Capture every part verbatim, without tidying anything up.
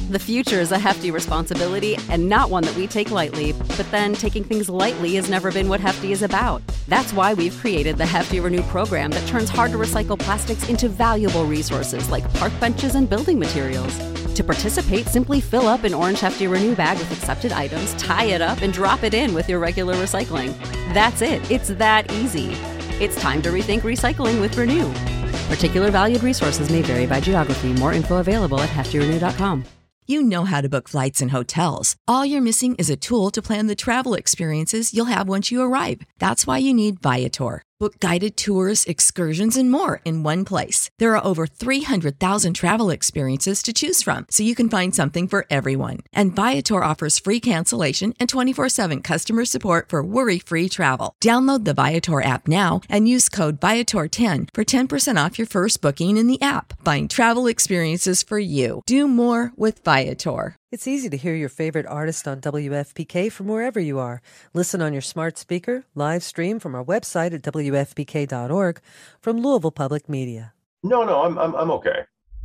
The future is a hefty responsibility and not one that we take lightly, but then taking things lightly has never been what Hefty is about. That's why we've created the Hefty Renew program that turns hard-to-recycle plastics into valuable resources like park benches and building materials. To participate, simply fill up an orange Hefty Renew bag with accepted items, tie it up, and drop it in with your regular recycling. That's it. It's that easy. It's time to rethink recycling with Renew. Particular valued resources may vary by geography. More info available at hefty renew dot com. You know how to book flights and hotels. All you're missing is a tool to plan the travel experiences you'll have once you arrive. That's why you need Viator. Book guided tours, excursions, and more in one place. There are over three hundred thousand travel experiences to choose from, so you can find something for everyone. And Viator offers free cancellation and twenty-four seven customer support for worry-free travel. Download the Viator app now and use code Viator ten for ten percent off your first booking in the app. Find travel experiences for you. Do more with Viator. It's easy to hear your favorite artist on W F P K from wherever you are. Listen on your smart speaker, live stream from our website at W F P K dot org from Louisville Public Media. No, no, I'm I'm I'm okay.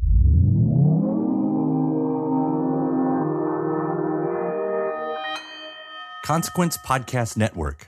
Consequence Podcast Network.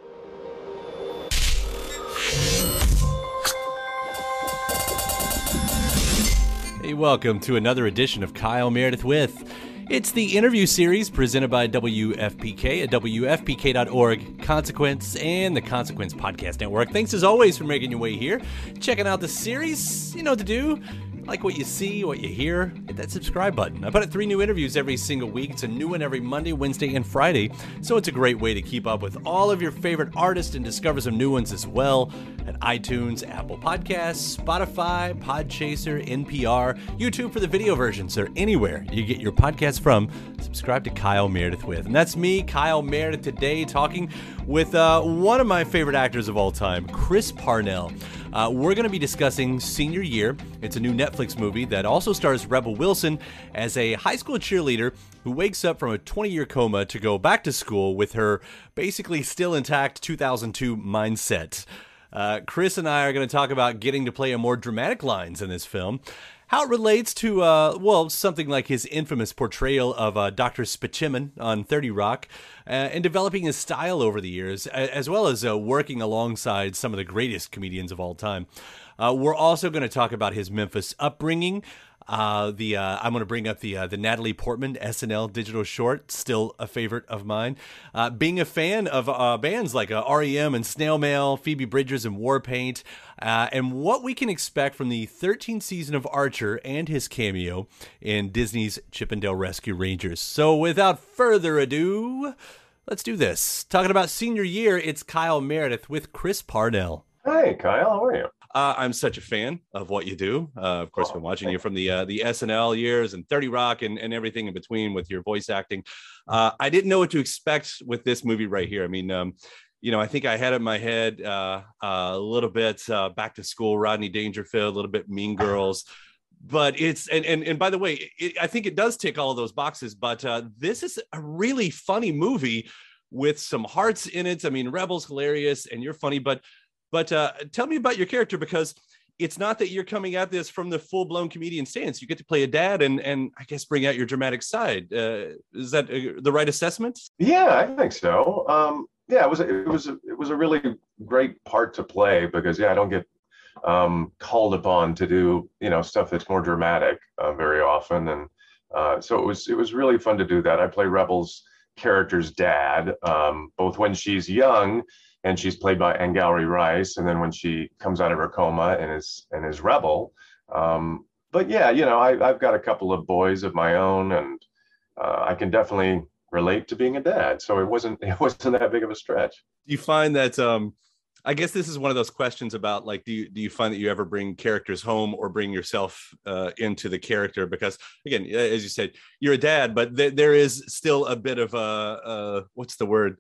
Hey, welcome to another edition of Kyle Meredith With. It's the interview series presented by W F P K at W F P K dot org, Consequence, and the Consequence Podcast Network. Thanks as always for making your way here, checking out the series. You know what to do. Like what you see, what you hear, hit that subscribe button. I put out three new interviews every single week. It's a new one every Monday, Wednesday, and Friday. So it's a great way to keep up with all of your favorite artists and discover some new ones as well at iTunes, Apple Podcasts, Spotify, Podchaser, N P R, YouTube for the video versions, or anywhere you get your podcasts from. Subscribe to Kyle Meredith With. And that's me, Kyle Meredith, today talking with uh, one of my favorite actors of all time, Chris Parnell. Uh, we're going to be discussing Senior Year. It's a new Netflix movie that also stars Rebel Wilson as a high school cheerleader who wakes up from a twenty-year coma to go back to school with her basically still intact two thousand two mindset. Uh, Chris and I are going to talk about getting to play a more dramatic lines in this film, how it relates to, uh, well, something like his infamous portrayal of uh, Doctor Spaceman on thirty Rock, uh, and developing his style over the years, as well as uh, working alongside some of the greatest comedians of all time. Uh, we're also going to talk about his Memphis upbringing. Uh, the uh, I'm going to bring up the uh, the Natalie Portman S N L digital short, still a favorite of mine. Uh, being a fan of uh, bands like uh, R E M and Snail Mail, Phoebe Bridgers and Warpaint, uh, and what we can expect from the thirteenth season of Archer and his cameo in Disney's Chip 'n Dale Rescue Rangers. So without further ado, let's do this. Talking about Senior Year, it's Kyle Meredith with Chris Parnell. Hey, Kyle, how are you? Uh, I'm such a fan of what you do. Uh, of course, I've been watching you from the uh, the S N L years and thirty Rock and, and everything in between with your voice acting. Uh, I didn't know what to expect with this movie right here. I mean, um, you know, I think I had in my head uh, uh, a little bit uh, Back to School, Rodney Dangerfield, a little bit Mean Girls. But it's, and and, and by the way, it, I think it does tick all of those boxes. But uh, this is a really funny movie with some hearts in it. I mean, Rebel's hilarious and you're funny, but But uh, tell me about your character, because it's not that you're coming at this from the full-blown comedian stance. You get to play a dad and, and I guess, bring out your dramatic side. Uh, is that uh, the right assessment? Yeah, I think so. Um, yeah, it was it was it was a really great part to play because yeah, I don't get um, called upon to do you know stuff that's more dramatic uh, very often, and uh, so it was it was really fun to do that. I play Rebel's character's dad, um, both when she's young. And she's played by Angalari Rice, and then when she comes out of her coma and is and is Rebel. Um, but yeah, you know, I, I've got a couple of boys of my own, and uh, I can definitely relate to being a dad. So it wasn't it wasn't that big of a stretch. Do you find that? Um, I guess this is one of those questions about like, do you do you find that you ever bring characters home or bring yourself uh, into the character? Because again, as you said, you're a dad, but th- there is still a bit of a uh, what's the word?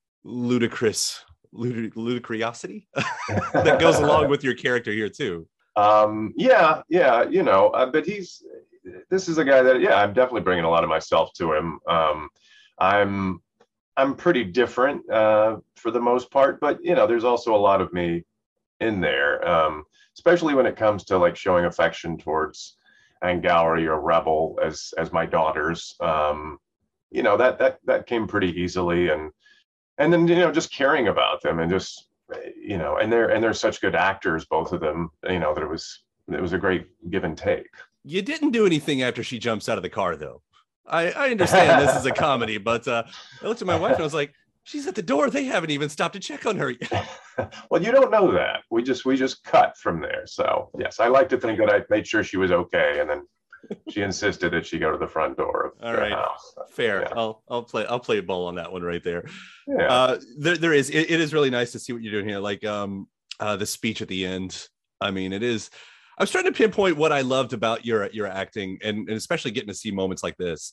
Ludicrous. Ludic- ludicrosity that goes along with your character here too. Um, yeah, yeah, you know, uh, but he's, this is a guy that, yeah, I'm definitely bringing a lot of myself to him. Um, I'm, I'm pretty different uh, for the most part, but you know, there's also a lot of me in there, um, especially when it comes to like showing affection towards and Gowrie or Rebel as as my daughters. Um, you know, that that that came pretty easily, and and then you know just caring about them and just you know, and they're and they're such good actors, both of them. You know that it was it was a great give and take. You didn't do anything after she jumps out of the car, though. I, I understand this is a comedy, but uh, I looked at my wife and I was like, she's at the door. They haven't even stopped to check on her yet. Well, you don't know that. We just we just cut from there. So yes, I like to think that I made sure she was okay, and then she insisted that she go to the front door of All their right. house. Fair. Yeah. I'll I'll play I'll play ball on that one right there. Yeah. Uh, there there is it, it is really nice to see what you're doing here. Like um uh, the speech at the end. I mean, it is. I was trying to pinpoint what I loved about your your acting, and, and especially getting to see moments like this,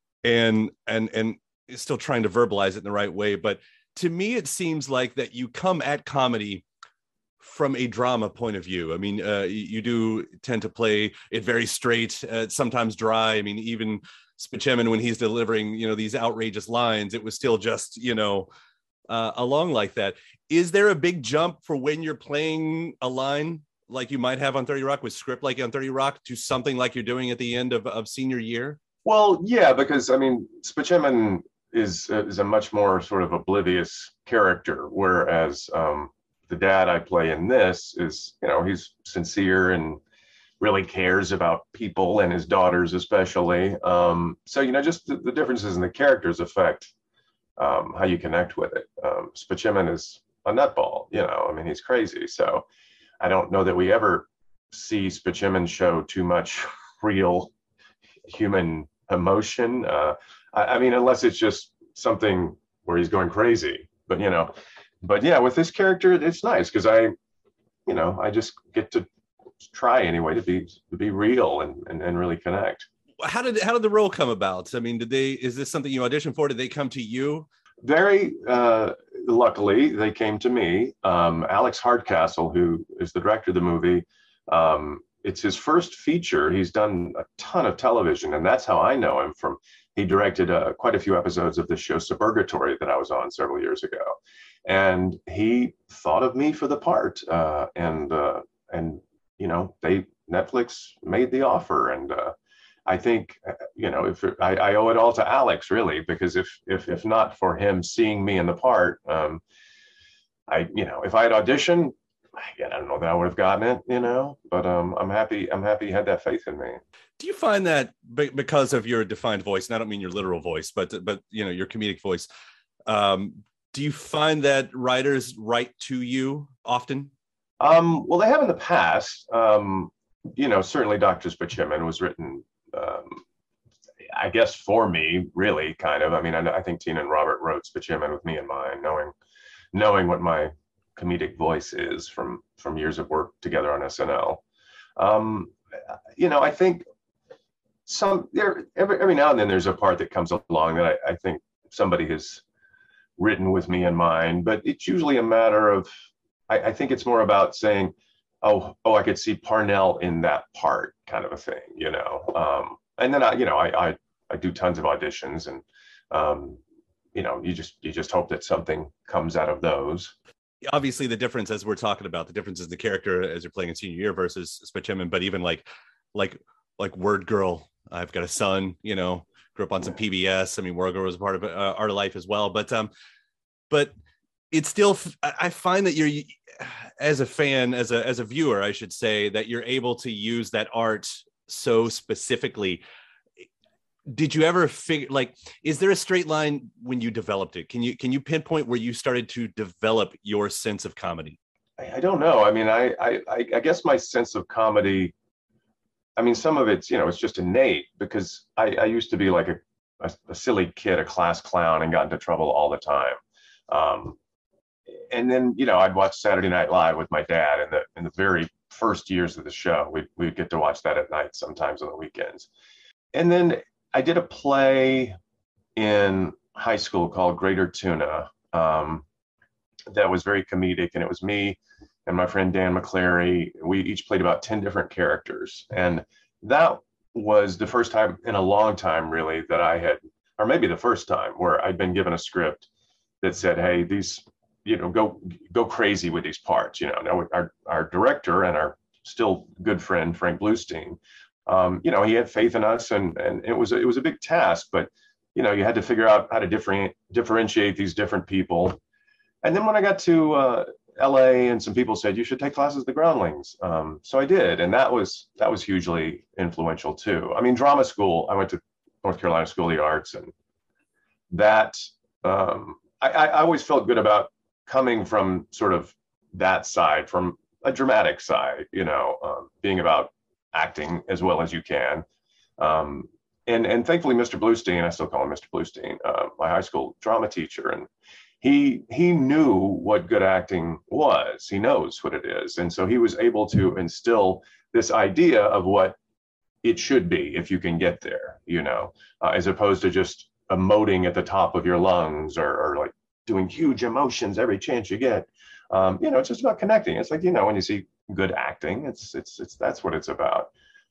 and and and still trying to verbalize it in the right way. But to me, it seems like that you come at comedy from a drama point of view. I mean, uh, you do tend to play it very straight, uh, sometimes dry. I mean, even Spaceman, when he's delivering, you know, these outrageous lines, it was still just, you know, uh, along like that. Is there a big jump for when you're playing a line like you might have on thirty Rock with script like on thirty Rock to something like you're doing at the end of, of senior year? Well, yeah, because I mean, Spaceman is is a much more sort of oblivious character, whereas um, the dad I play in this is, you know, he's sincere and really cares about people and his daughters especially. Um, so, you know, just the, the differences in the characters affect um, how you connect with it. Um, Spaceman is a nutball, you know, I mean, he's crazy. So I don't know that we ever see Spaceman show too much real human emotion. Uh, I, I mean, unless it's just something where he's going crazy, but, you know, but yeah, with this character, it's nice because I, you know, I just get to try anyway to be to be real and, and, and really connect. How did how did the role come about? I mean, did they is this something you auditioned for? Did they come to you? Very uh, luckily, they came to me. Um, Alex Hardcastle, who is the director of the movie, um, it's his first feature. He's done a ton of television, and that's how I know him from. He directed uh, quite a few episodes of the show Suburgatory that I was on several years ago. And he thought of me for the part, uh, and uh, and you know they Netflix made the offer, and uh, I think you know if it, I, I owe it all to Alex really, because if if if not for him seeing me in the part, um, I you know if I had auditioned, again I don't know that I would have gotten it, you know, but um, I'm happy I'm happy he had that faith in me. Do you find that because of your defined voice, and I don't mean your literal voice, but but you know your comedic voice? Um, Do you find that writers write to you often? Um, well, they have in the past. Um, you know, certainly Doctor Spaceman was written, um, I guess, for me, really, kind of. I mean, I, I think Tina and Robert wrote Spaceman with me in mind, knowing knowing what my comedic voice is from from years of work together on S N L. Um, you know, I think some there every every now and then there's a part that comes along that I, I think somebody has written with me in mind, but it's usually a matter of, I, I think it's more about saying, oh, oh, I could see Parnell in that part, kind of a thing, you know. Um, and then I, you know, I, I, I do tons of auditions, and um, you know, you just you just hope that something comes out of those. Obviously, the difference, as we're talking about, the difference is the character as you're playing in senior year versus Spaceman, but even like, like, like Word Girl, I've got a son, you know. Grew up on some P B S. I mean, Word Girl was a part of uh, Art of Life as well. But um, but it's still. I find that you're, as a fan, as a as a viewer, I should say, that you're able to use that art so specifically. Did you ever figure, like, is there a straight line when you developed it? Can you can you pinpoint where you started to develop your sense of comedy? I, I don't know. I mean, I, I I guess my sense of comedy. I mean, some of it's, you know, it's just innate because I, I used to be like a, a, a silly kid, a class clown, and got into trouble all the time. Um, and then, you know, I'd watch Saturday Night Live with my dad in the in the very first years of the show. We'd, we'd get to watch that at night, sometimes on the weekends. And then I did a play in high school called Greater Tuna um, that was very comedic, and it was me and my friend Dan McClary. We each played about ten different characters. And that was the first time in a long time, really, that I had, or maybe the first time, where I'd been given a script that said, hey, these, you know, go go crazy with these parts. You know, now our, our director and our still good friend, Frank Bluestein, um, you know, he had faith in us, and and it was a, it was a big task, but you know, you had to figure out how to different differentiate these different people. And then when I got to uh, L A, and some people said you should take classes at the Groundlings, um, so I did, and that was that was hugely influential too. I mean, drama school. I went to North Carolina School of the Arts, and that um, I, I always felt good about coming from sort of that side, from a dramatic side, you know, um, being about acting as well as you can. Um, and, and thankfully, Mister Bluestein, I still call him Mister Bluestein, uh, my high school drama teacher, and he he knew what good acting was. He knows what it is. And so he was able to instill this idea of what it should be if you can get there, you know, uh, as opposed to just emoting at the top of your lungs, or, or like doing huge emotions every chance you get. Um, you know, it's just about connecting. It's like, you know, when you see good acting, it's it's it's that's what it's about.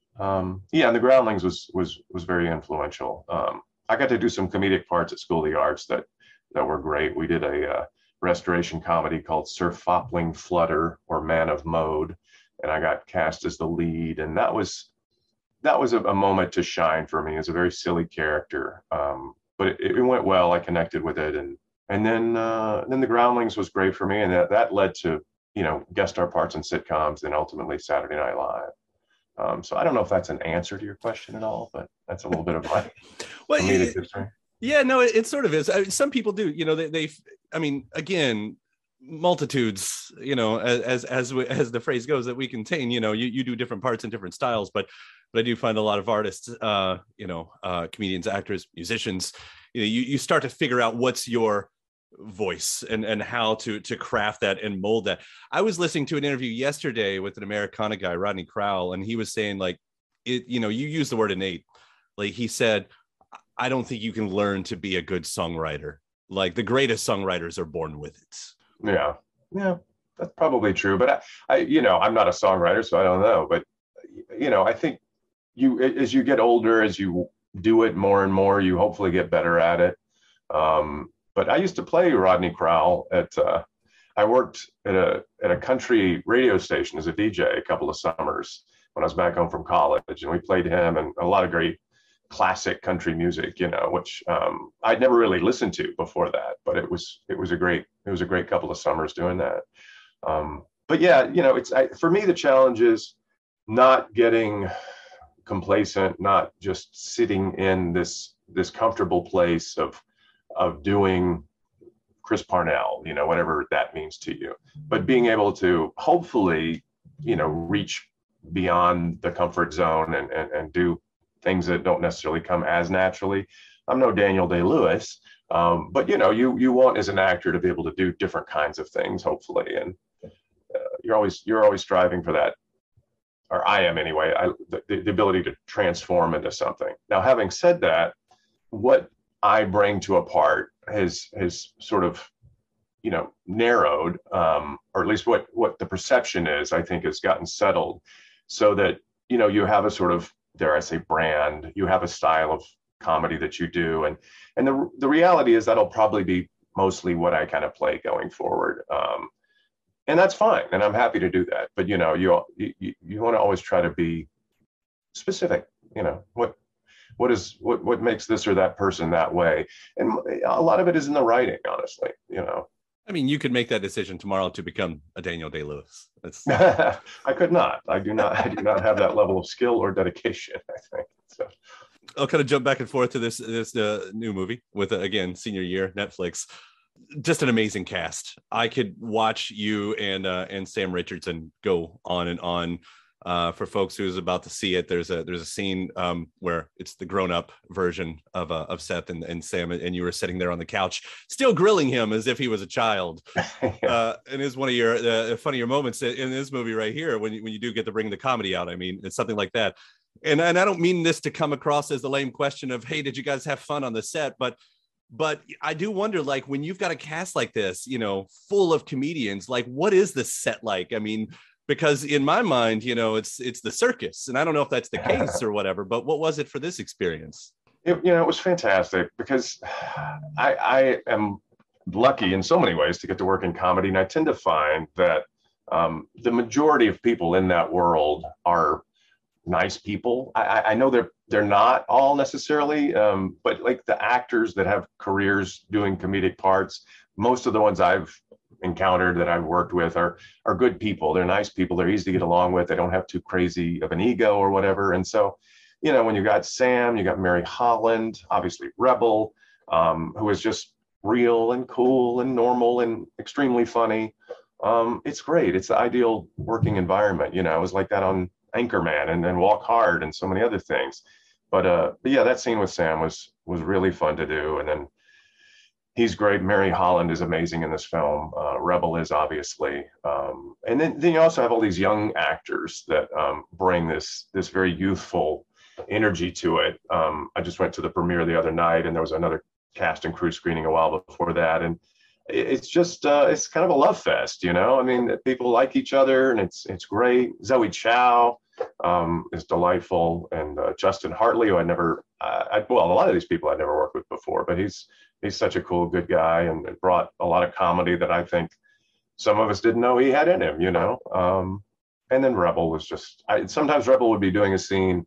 Um, yeah, and the Groundlings was was was very influential. Um, I got to do some comedic parts at School of the Arts that that were great. We did a uh, restoration comedy called Sir Fopling Flutter, or Man of Mode, and I got cast as the lead, and that was that was a, a moment to shine for me. It's a very silly character, um, but it, it went well. I connected with it, and and then uh, then the Groundlings was great for me, and that that led to, you know, guest star parts in sitcoms, and ultimately Saturday Night Live. Um, so I don't know if that's an answer to your question at all, but that's a little bit of my well, comedic it, history. Yeah, no, it, it sort of is. I mean, some people do, you know, they, they, I mean, again, multitudes, you know, as, as, as the phrase goes, that we contain, you know, you, you do different parts in different styles, but, but I do find a lot of artists, uh, you know, uh, comedians, actors, musicians, you know, you, you start to figure out what's your voice, and, and how to, to craft that and mold that. I was listening to an interview yesterday with an Americana guy, Rodney Crowell, and he was saying, like, it, you know, you use the word innate. Like he said, I don't think you can learn to be a good songwriter. Like the greatest songwriters are born with it. Yeah, yeah, that's probably true. But I, I, you know, I'm not a songwriter, so I don't know. But you know, I think you, as you get older, as you do it more and more, you hopefully get better at it. Um, but I used to play Rodney Crowell at. Uh, I worked at a at a country radio station as a D J a couple of summers when I was back home from college, and we played him and a lot of great classic country music, you know, which um, I'd never really listened to before that, but it was it was a great it was a great couple of summers doing that. Um, but yeah, you know, it's I, for me the challenge is not getting complacent, not just sitting in this this comfortable place of of doing Chris Parnell, you know, whatever that means to you, but being able to hopefully, you know, reach beyond the comfort zone and and, and do things that don't necessarily come as naturally. I'm no Daniel Day-Lewis, um, but you know, you you want as an actor to be able to do different kinds of things, hopefully, and uh, you're always you're always striving for that, or I am anyway. I the, the ability to transform into something. Now, having said that, what I bring to a part has has sort of, you know, narrowed, um, or at least what what the perception is, I think, has gotten settled, so that, you know, you have a sort of, dare I say, brand, you have a style of comedy that you do. And and the the reality is that'll probably be mostly what I kind of play going forward. Um, and that's fine. And I'm happy to do that. But, you know, you you, you want to always try to be specific, you know, what what is what what makes this or that person that way. And a lot of it is in the writing, honestly, you know. I mean, you could make that decision tomorrow to become a Daniel Day-Lewis. That's... I could not. I do not. I do not have that level of skill or dedication, I think. So. I'll kind of jump back and forth to this this uh, new movie with, uh, again, senior year, Netflix. Just an amazing cast. I could watch you and uh, and Sam Richardson go on and on. Uh, for folks who's about to see it, there's a there's a scene um, where it's the grown-up version of uh, of Seth and, and Sam, and you were sitting there on the couch, still grilling him as if he was a child. yeah. uh, and it's one of your uh, funnier moments in this movie right here when you, when you do get to bring the comedy out. I mean, it's something like that. And and I don't mean this to come across as the lame question of, hey, did you guys have fun on the set? But but I do wonder, like, when you've got a cast like this, you know, full of comedians, like, what is the set like? I mean, because in my mind, you know, it's it's the circus, and I don't know if that's the case or whatever, but what was it for this experience? It, you know, it was fantastic because I, I am lucky in so many ways to get to work in comedy, and I tend to find that um, the majority of people in that world are nice people. I, I know they're they're not all necessarily, um, but like the actors that have careers doing comedic parts, most of the ones I've encountered that I've worked with are are good people. They're nice people. They're easy to get along with. They don't have too crazy of an ego or whatever. And so, you know, when you got Sam, you got Mary Holland, obviously Rebel, um, who is just real and cool and normal and extremely funny. Um, it's great. It's the ideal working environment. You know, it was like that on Anchorman and then Walk Hard and so many other things. But, uh, but yeah, that scene with Sam was was really fun to do. And then he's great. Mary Holland is amazing in this film. Uh, Rebel is obviously. Um, and then, then you also have all these young actors that um, bring this this very youthful energy to it. Um, I just went to the premiere the other night, and there was another cast and crew screening a while before that. And it's just, uh, it's kind of a love fest, you know? I mean, people like each other, and it's it's great. Zoe Chow um, is delightful. And uh, Justin Hartley, who I never, uh, I, well, a lot of these people I'd never worked with before, but he's he's such a cool, good guy, and it brought a lot of comedy that I think some of us didn't know he had in him, you know? Um, and then Rebel was just, I, sometimes Rebel would be doing a scene.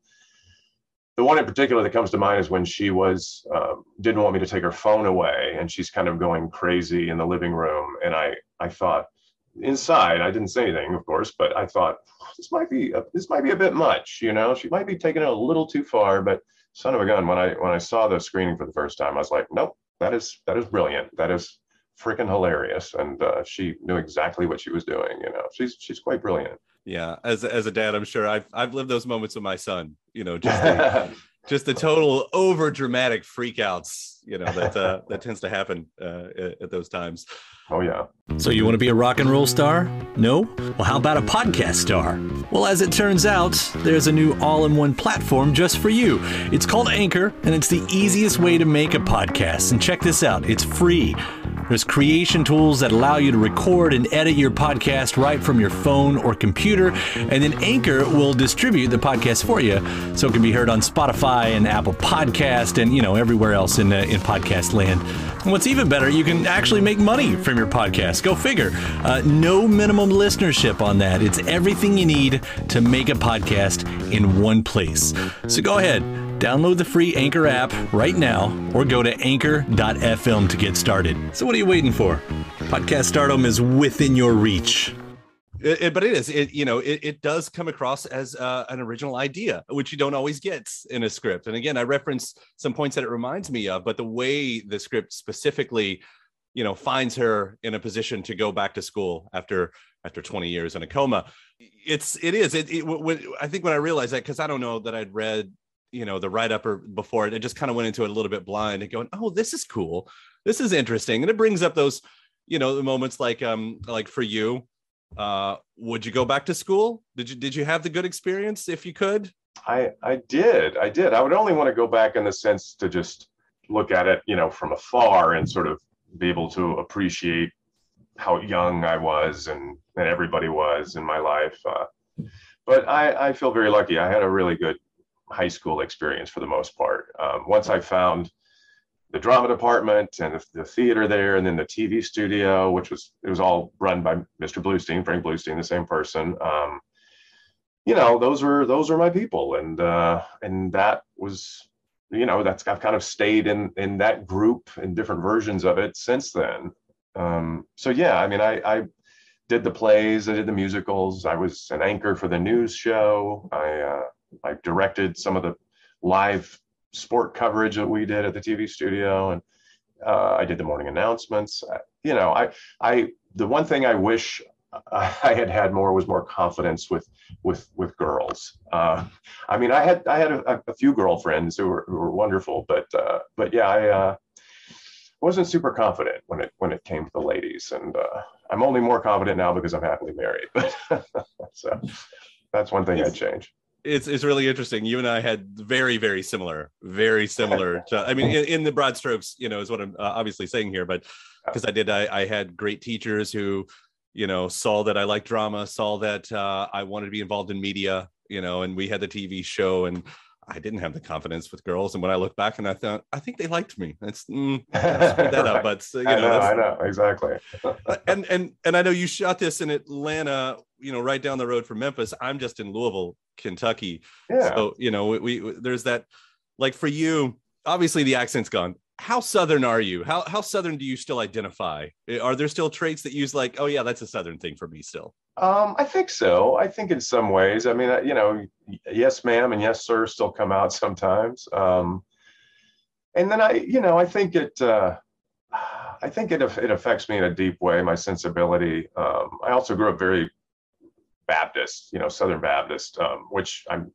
The one in particular that comes to mind is when she was, uh, didn't want me to take her phone away, and she's kind of going crazy in the living room. And I, I thought inside, I didn't say anything, of course, but I thought this might be, a, this might be a bit much, you know, she might be taking it a little too far, but son of a gun, when I, when I saw the screening for the first time, I was like, nope, that is, that is brilliant. That is freaking hilarious. And uh, she knew exactly what she was doing. You know, she's, she's quite brilliant. Yeah, as as a dad, I'm sure I've I've lived those moments with my son. You know, just the, just the total over dramatic freakouts. You know that uh, that tends to happen uh, at, at those times. Oh yeah. So you want to be a rock and roll star? No? Well, how about a podcast star? Well, as it turns out, there's a new all-in-one platform just for you. It's called Anchor, and it's the easiest way to make a podcast. And check this out, it's free. There's creation tools that allow you to record and edit your podcast right from your phone or computer, and then Anchor will distribute the podcast for you, so it can be heard on Spotify and Apple Podcast and, you know, everywhere else in uh, in podcast land. And what's even better, you can actually make money from your podcast. Go figure. Uh, no minimum listenership on that. It's everything you need to make a podcast in one place. So go ahead. Download the free Anchor app right now or go to anchor dot f m to get started. So what are you waiting for? Podcast stardom is within your reach. It, it, but it is, it, you know, it, it does come across as uh, an original idea, which you don't always get in a script. And again, I reference some points that it reminds me of, but the way the script specifically, you know, finds her in a position to go back to school after after twenty years in a coma. It's, it is, it, it when, I think when I realized that, because I don't know that I'd read, you know, the write-up or before it, I just kind of went into it a little bit blind and going, oh, this is cool. This is interesting. And it brings up those, you know, the moments like, um, like for you, uh, would you go back to school? Did you, did you have the good experience if you could? I, I did, I did. I would only want to go back in the sense to just look at it, you know, from afar and sort of be able to appreciate how young I was and, and everybody was in my life. Uh, but I, I feel very lucky. I had a really good high school experience for the most part. Um, once I found the drama department and the, the theater there, and then the T V studio, which was, it was all run by Mister Bluestein, Frank Bluestein, the same person. Um, you know, those were, those were my people. And, uh, and that was, you know, that's, I've kind of stayed in, in that group in different versions of it since then. Um, so yeah, I mean, I, I did the plays, I did the musicals. I was an anchor for the news show. I, uh, I directed some of the live sport coverage that we did at the T V studio, and uh, I did the morning announcements. I, you know, I, I, the one thing I wish I had had more was more confidence with, with, with girls. Uh, I mean, I had, I had a, a few girlfriends who were, who were wonderful, but, uh, but yeah, I uh, wasn't super confident when it, when it came to the ladies, and uh, I'm only more confident now because I'm happily married. So that's one thing I'd change. It's it's really interesting. You and I had very, very similar, very similar. To, I mean, in, in the broad strokes, you know, is what I'm uh, obviously saying here, but because I did, I, I had great teachers who, you know, saw that I liked drama, saw that uh, I wanted to be involved in media, you know, and we had the T V show, and I didn't have the confidence with girls. And when I look back and I thought, I think they liked me. That's mm, that up, but uh, you know, I know, that's, I know, exactly. and and and I know you shot this in Atlanta, you know, right down the road from Memphis. I'm just in Louisville, Kentucky. Yeah. So, you know, we, we there's that, like for you, obviously the accent's gone. How Southern are you? How how Southern do you still identify? Are there still traits that you like, oh yeah, that's a Southern thing for me still? Um, I think so. I think in some ways, I mean, uh, you know, yes, ma'am, and yes, sir, still come out sometimes. Um, and then I, you know, I think it, uh, I think it it affects me in a deep way, my sensibility. Um, I also grew up very Baptist, you know, Southern Baptist, um, which I'm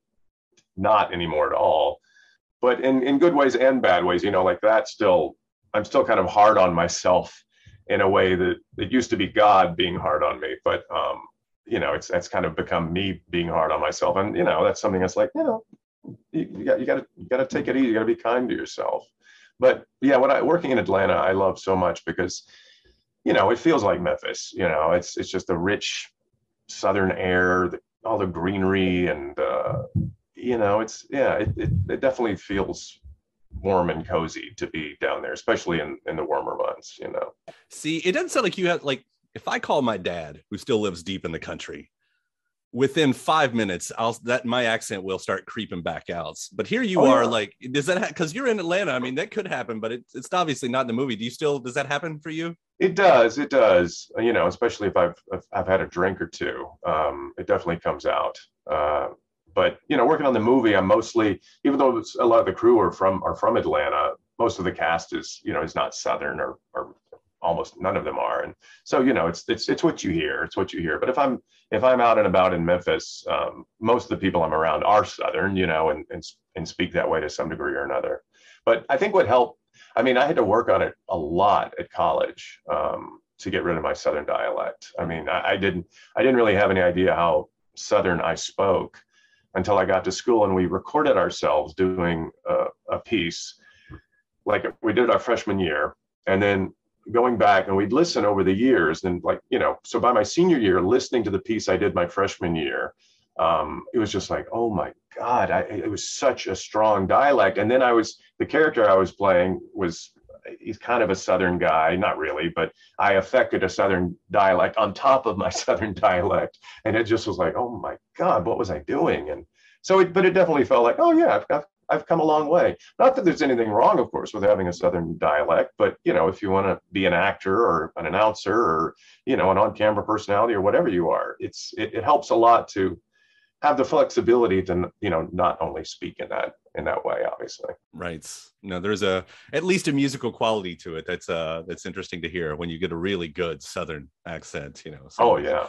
not anymore at all. But in, in good ways and bad ways, you know, like that still, I'm still kind of hard on myself in a way that it used to be God being hard on me. But, um, you know, it's that's kind of become me being hard on myself. And, you know, that's something that's like, you know, you, you got you got to you got to take it easy. You got to be kind to yourself. But yeah, when I working in Atlanta, I love so much because, you know, it feels like Memphis. You know, it's it's just the rich Southern air, the, all the greenery and, uh, you know, it's, yeah, it, it, it definitely feels warm and cozy to be down there, especially in, in the warmer months, you know. See, it doesn't sound like you have, like, if I call my dad, who still lives deep in the country, within five minutes, I'll that my accent will start creeping back out. But here you oh, are, yeah. like, does that because ha- you're in Atlanta? I mean, that could happen, but it, it's obviously not in the movie. Do you still, does that happen for you? It does, it does. You know, especially if I've if I've had a drink or two, um, it definitely comes out. Uh, But, you know, working on the movie, I'm mostly, even though it's, a lot of the crew are from are from Atlanta, most of the cast is, you know, is not Southern or or almost none of them are. And so, you know, it's it's it's what you hear. It's what you hear. But if I'm if I'm out and about in Memphis, um, most of the people I'm around are Southern, you know, and, and and speak that way to some degree or another. But I think what helped, I mean, I had to work on it a lot at college um, to get rid of my Southern dialect. I mean, I, I didn't I didn't really have any idea how Southern I spoke until I got to school, and we recorded ourselves doing a, a piece like we did our freshman year, and then going back and we'd listen over the years. And like, you know, so by my senior year, listening to the piece I did my freshman year, um, it was just like, oh my God, I, it was such a strong dialect. And then I was, the character I was playing was, he's kind of a Southern guy, not really, but I affected a Southern dialect on top of my Southern dialect. And it just was like, oh my God, what was I doing? And so, it, but it definitely felt like, oh yeah, I've, I've, I've come a long way. Not that there's anything wrong, of course, with having a Southern dialect, but you know, if you want to be an actor or an announcer or, you know, an on-camera personality or whatever you are, it's, it, it helps a lot to have the flexibility to, you know, not only speak in that in that way, obviously. Right. No, there's a at least a musical quality to it. That's uh that's interesting to hear when you get a really good Southern accent, you know. So. Oh yeah.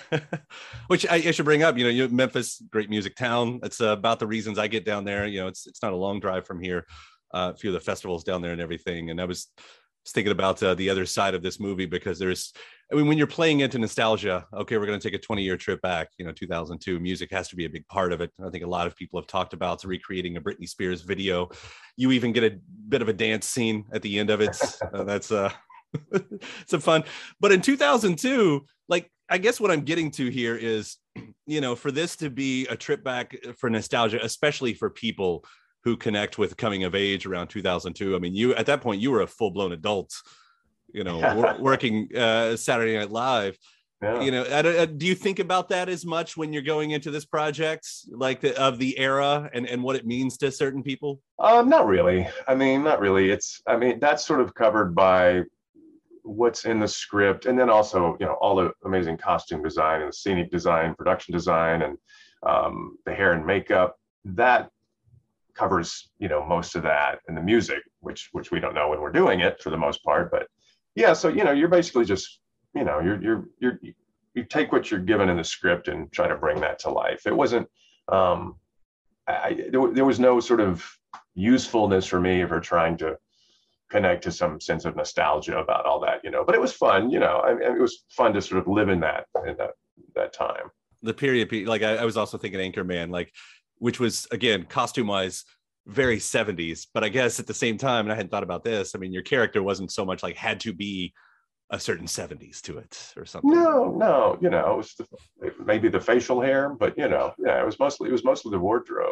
Which I, I should bring up, you know, you Memphis, great music town. That's uh, about the reasons I get down there. You know, it's it's not a long drive from here. Uh, a few of the festivals down there and everything. And I was, was thinking about uh, the other side of this movie because there's, I mean, when you're playing into nostalgia, okay, we're going to take a twenty year trip back, you know, two thousand two, music has to be a big part of it. I think a lot of people have talked about recreating a Britney Spears video. You even get a bit of a dance scene at the end of it. Uh, that's uh, some fun. But in two thousand two, like, I guess what I'm getting to here is, you know, for this to be a trip back for nostalgia, especially for people who connect with coming of age around two thousand two. I mean, you, at that point, you were a full blown adult, you know, wor- working uh, Saturday Night Live. Yeah. You know, I, I, do you think about that as much when you're going into this project, like the, of the era and, and what it means to certain people? Um, not really. I mean, not really. It's, I mean, that's sort of covered by what's in the script, and then also, you know, all the amazing costume design and scenic design, production design, and um, the hair and makeup. That covers, you know, most of that, and the music, which which we don't know when we're doing it for the most part. But yeah, so you know, you're basically just, you know, you're you're you're you take what you're given in the script and try to bring that to life. It wasn't, um, I, there, there was no sort of usefulness for me for trying to connect to some sense of nostalgia about all that, you know, but it was fun, you know, I mean, it was fun to sort of live in that, in that, that time. The period, like I, I was also thinking Anchorman, like, which was, again, costume wise, very seventies, but I guess at the same time, and I hadn't thought about this, I mean, your character wasn't so much like had to be a certain seventies to it or something. No, no, you know, it was the, maybe the facial hair, but you know, yeah, it was mostly, it was mostly the wardrobe.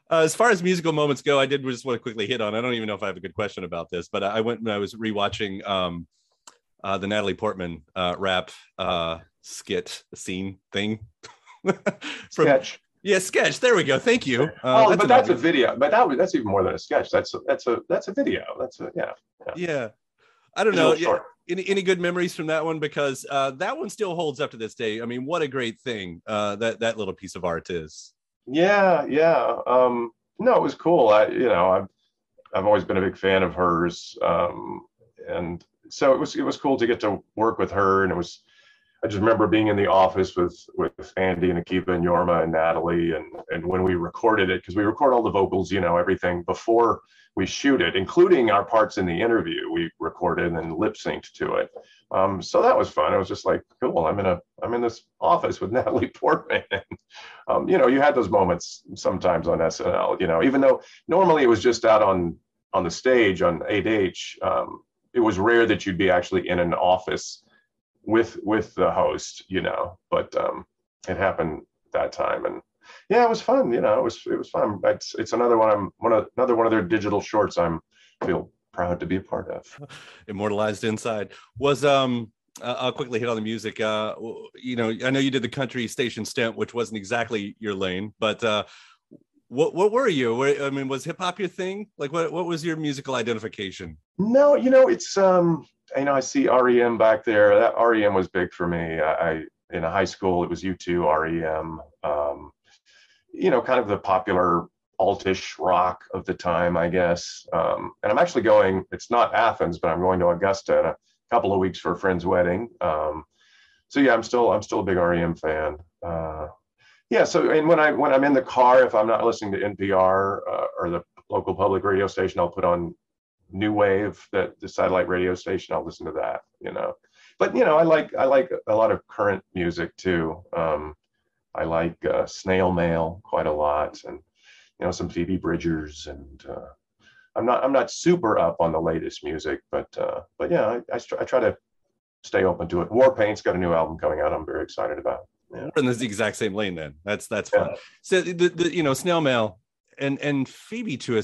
Uh, as far as musical moments go, I did just want to quickly hit on. I don't even know if I have a good question about this, but I went when I was rewatching um, uh, the Natalie Portman uh, rap uh, skit scene thing. From, Sketch. Yeah, sketch. There we go. Thank you. Uh, oh, that's but that's a video. But that was that's even more than a sketch. That's a, that's a that's a video. That's a yeah. Yeah. yeah. I don't know. Yeah. Any any good memories from that one? Because uh, that one still holds up to this day. I mean, what a great thing uh, that that little piece of art is. Yeah, yeah. Um, no, it was cool. I, you know, I've I've always been a big fan of hers, um, and so it was it was cool to get to work with her. And it was, I just remember being in the office with with Andy and Akiva and Yorma and Natalie, and and when we recorded it, because we record all the vocals, you know, everything before we shoot it, including our parts in the interview, we recorded and lip synced to it. Um, so that was fun. It was just like, cool. I'm in a, I'm in this office with Natalie Portman. And, um, you know, you had those moments sometimes on S N L. You know, even though normally it was just out on on the stage on eight H. Um, it was rare that you'd be actually in an office with with the host. You know, but um, it happened that time, and yeah, it was fun. You know, it was it was fun. It's it's another one. I'm one of another one of their digital shorts. I'm feel proud to be a part of. Immortalized inside. Was um uh, I'll quickly hit on the music. Uh you know, I know you did the country station stint, which wasn't exactly your lane, but uh what what were you? I mean, was hip hop your thing? Like what what was your musical identification? No, you know, it's um you know, I see R E M back there. That R E M was big for me. I, I in high school it was U two R E M. Um you know, kind of the popular altish rock of the time, I guess. Um, and I'm actually going, it's not Athens, but I'm going to Augusta in a couple of weeks for a friend's wedding. Um, so yeah, I'm still, I'm still a big R E M fan. Uh, yeah. So, and when I, when I'm in the car, if I'm not listening to N P R uh, or the local public radio station, I'll put on New Wave, that the satellite radio station. I'll listen to that, you know, but you know, I like, I like a lot of current music too. Um, I like uh, Snail Mail quite a lot, and you know, some Phoebe Bridgers, and uh, I'm not I'm not super up on the latest music, but uh, but yeah, I, I, I try to stay open to it. Warpaint's got a new album coming out. I'm very excited about. Yeah. We're in the exact same lane then. That's that's fun. Yeah. So the, the you know, Snail Mail and and Phoebe to a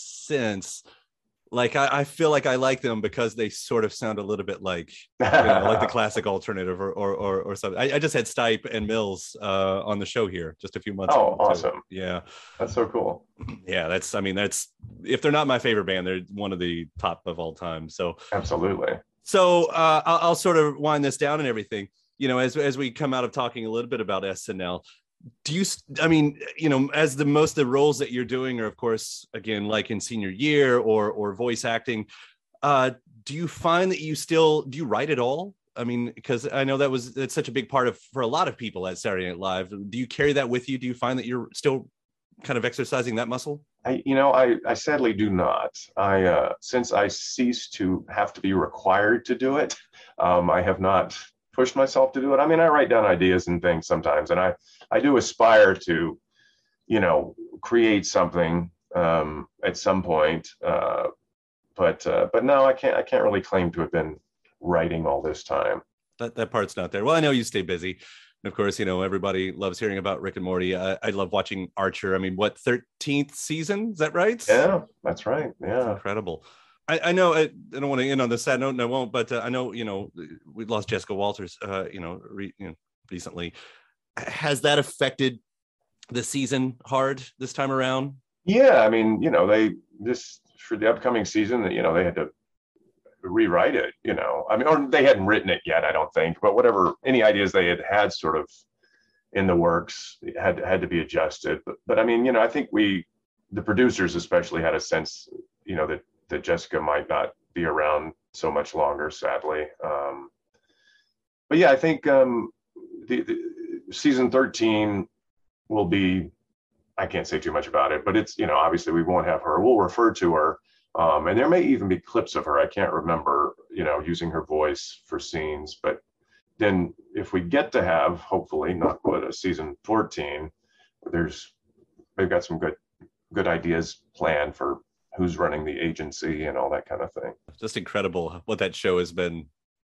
sense. Like I, I feel like I like them because they sort of sound a little bit like, you know, like the classic alternative or or or, or something. I, I just had Stipe and Mills uh, on the show here just a few months oh, ago. Oh, awesome! Yeah, that's so cool. Yeah, that's. I mean, that's if they're not my favorite band, they're one of the top of all time. So absolutely. So uh, I'll, I'll sort of wind this down and everything. You know, as as we come out of talking a little bit about S N L. Do you, I mean, you know, as the most of the roles that you're doing are, of course, again, like in senior year or or voice acting, uh, do you find that you still, do you write at all? I mean, because I know that was, it's such a big part of, for a lot of people at Saturday Night Live. Do you carry that with you? Do you find that you're still kind of exercising that muscle? I, you know, I, I sadly do not. I, uh, since I ceased to have to be required to do it, um, I have not pushed myself to do it. I mean, I write down ideas and things sometimes, and I, I do aspire to, you know, create something um, at some point. Uh, but uh, but no, I can't. I can't really claim to have been writing all this time. That that part's not there. Well, I know you stay busy, and of course, you know, everybody loves hearing about Rick and Morty. I, I love watching Archer. I mean, what, thirteenth season? Is that right? Yeah, that's right. Yeah, that's incredible. I, I know I, I don't want to end on this sad note, and I won't. But uh, I know, you know, we lost Jessica Walters, uh, you know, re, you know, recently. Has that affected the season hard this time around? Yeah, I mean, you know, they this for the upcoming season, you know, they had to rewrite it. You know, I mean, or they hadn't written it yet, I don't think. But whatever, any ideas they had had sort of in the works had had to be adjusted. But but I mean, you know, I think we, the producers especially, had a sense, you know, that that Jessica might not be around so much longer, sadly. Um, but yeah, I think um, the, the season thirteen will be, I can't say too much about it, but it's, you know, obviously we won't have her. We'll refer to her. Um, and there may even be clips of her. I can't remember, you know, using her voice for scenes. But then if we get to have, hopefully, not what, a season fourteen, there's, they've got some good, good ideas planned for who's running the agency and all that kind of thing. Just incredible what that show has been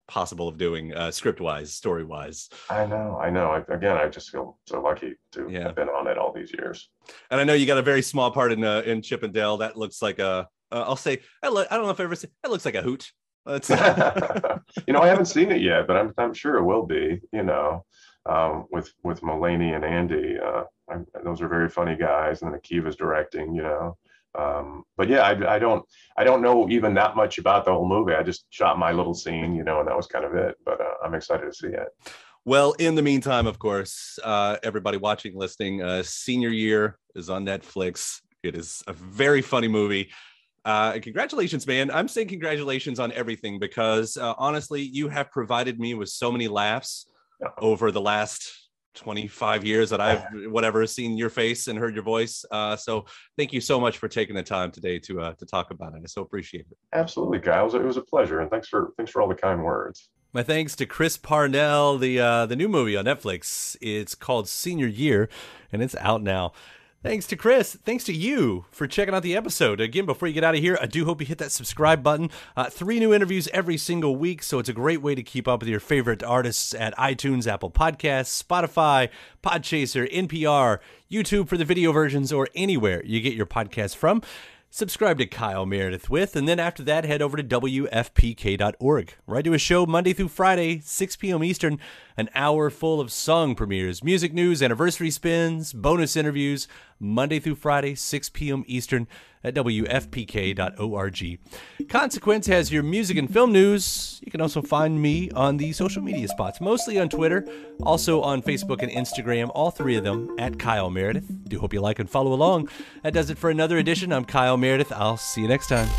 possible of doing uh, script wise, story wise. I know, I know. I, again, I just feel so lucky to Yeah. have been on it all these years. And I know you got a very small part in uh, in Chip and Dale. That looks like a, uh, I'll say, I, lo- I don't know if I ever say, that looks like a hoot. That's You know, I haven't seen it yet, but I'm I'm sure it will be. You know, um, with with Mulaney and Andy, uh, I, those are very funny guys, and then Akiva's directing. You know. Um, but yeah, I, I don't, I don't know even that much about the whole movie. I just shot my little scene, you know, and that was kind of it. But uh, I'm excited to see it. Well, in the meantime, of course, uh, everybody watching, listening, uh, Senior Year is on Netflix. It is a very funny movie. Uh, congratulations, man. I'm saying congratulations on everything because uh, honestly, you have provided me with so many laughs Yeah. over the last twenty-five years that I've whatever seen your face and heard your voice. Uh, so thank you so much for taking the time today to uh, to talk about it. I so appreciate it. Absolutely, Kyle. It was, it was a pleasure, and thanks for thanks for all the kind words. My thanks to Chris Parnell. The uh, the new movie on Netflix. It's called Senior Year, and it's out now. Thanks to Chris. Thanks to you for checking out the episode. Again, before you get out of here, I do hope you hit that subscribe button. Uh, three new interviews every single week, so it's a great way to keep up with your favorite artists at iTunes, Apple Podcasts, Spotify, Podchaser, N P R, YouTube for the video versions, or anywhere you get your podcast from. Subscribe to Kyle Meredith With, and then after that, head over to W F P K dot org, where I do a show Monday through Friday, six p.m. Eastern, an hour full of song premieres, music news, anniversary spins, bonus interviews, Monday through Friday, six p.m. Eastern at W F P K dot org. Consequence has your music and film news. You can also find me on the social media spots, mostly on Twitter, also on Facebook and Instagram, all three of them at Kyle Meredith. Do hope you like and follow along. That does it for another edition. I'm Kyle Meredith. I'll see you next time.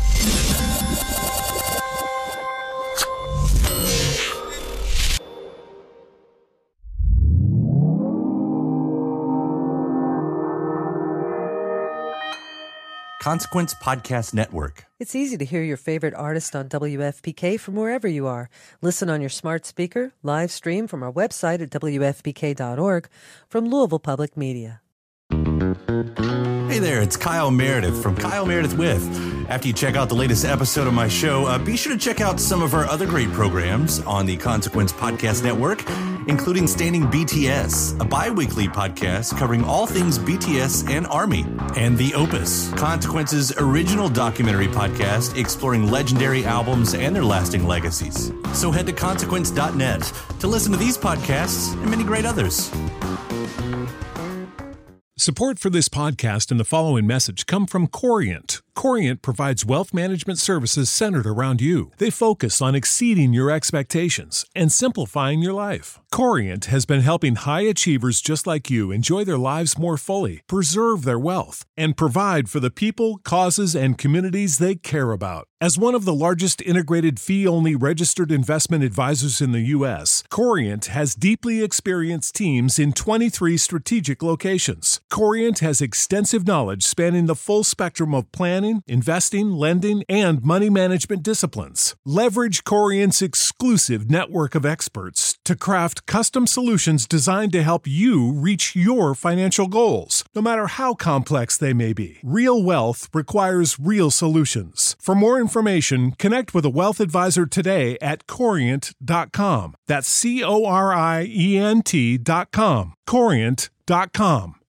Consequence Podcast Network. It's easy to hear your favorite artist on W F P K from wherever you are. Listen on your smart speaker, live stream from our website at W F P K dot org, from Louisville Public Media. Hey there, it's Kyle Meredith from Kyle Meredith With. After you check out the latest episode of my show, uh, be sure to check out some of our other great programs on the Consequence Podcast Network, including Standing B T S, a bi-weekly podcast covering all things B T S and Army, and The Opus, Consequence's original documentary podcast exploring legendary albums and their lasting legacies. So head to consequence dot net to listen to these podcasts and many great others. Support for this podcast and the following message come from Corient. Corient provides wealth management services centered around you. They focus on exceeding your expectations and simplifying your life. Corient has been helping high achievers just like you enjoy their lives more fully, preserve their wealth, and provide for the people, causes, and communities they care about. As one of the largest integrated fee-only registered investment advisors in the U S, Corient has deeply experienced teams in twenty-three strategic locations. Corient has extensive knowledge spanning the full spectrum of planning, investing, lending, and money management disciplines. Leverage Corient's exclusive network of experts to craft custom solutions designed to help you reach your financial goals, no matter how complex they may be. Real wealth requires real solutions. For more information, connect with a wealth advisor today at corient dot com. That's C O R I E N T dot com. corient dot com.